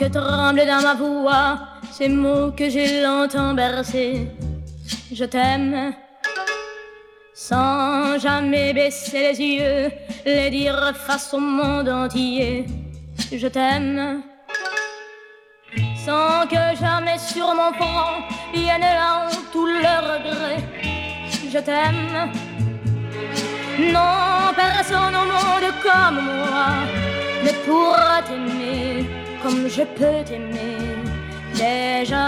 que tremblent dans ma voix ces mots que j'ai longtemps bercés. Je t'aime, sans jamais baisser les yeux, les dire face au monde entier. Je t'aime, sans que jamais sur mon front vienne là tout le regret. Je t'aime, non, personne au monde comme moi ne pourra t'aimer comme je peux t'aimer déjà.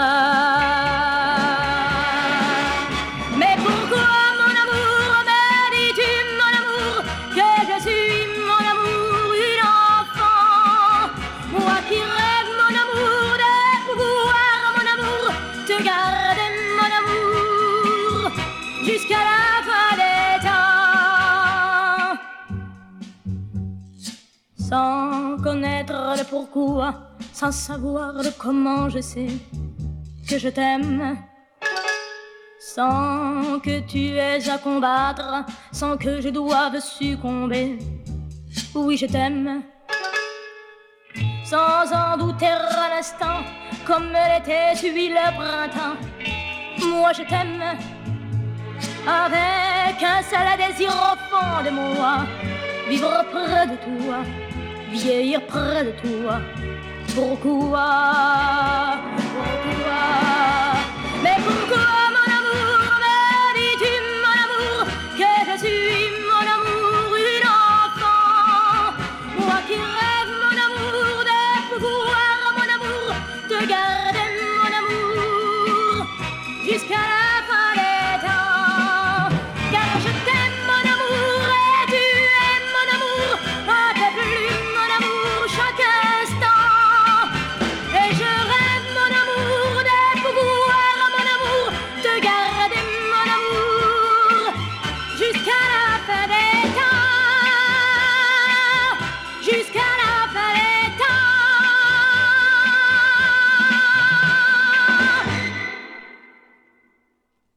Mais pourquoi mon amour, me dis-tu mon amour, que je suis mon amour, une enfant, moi qui rêve mon amour, de pouvoir mon amour, te garder mon amour jusqu'à la fin des temps. Sans connaître le pourquoi, sans savoir le comment, je sais que je t'aime. Sans que tu aies à combattre, sans que je doive succomber. Oui, je t'aime, sans en douter un instant, comme l'été suit le printemps. Moi je t'aime, avec un seul désir au fond de moi, vivre près de toi, vieillir près de toi. Pourquoi? Pourquoi? Mais pourquoi mon amour, me dis-tu mon amour, que je suis mon amour, une enfant, moi qui rêve mon amour, de pouvoir mon amour, de garder mon amour jusqu'à la fin des temps. Car je t'aime mon amour et tu aimes mon amour, un peu plus mon amour chaque instant. Et je rêve mon amour, de pouvoir mon amour, de garder mon amour jusqu'à la fin des temps, jusqu'à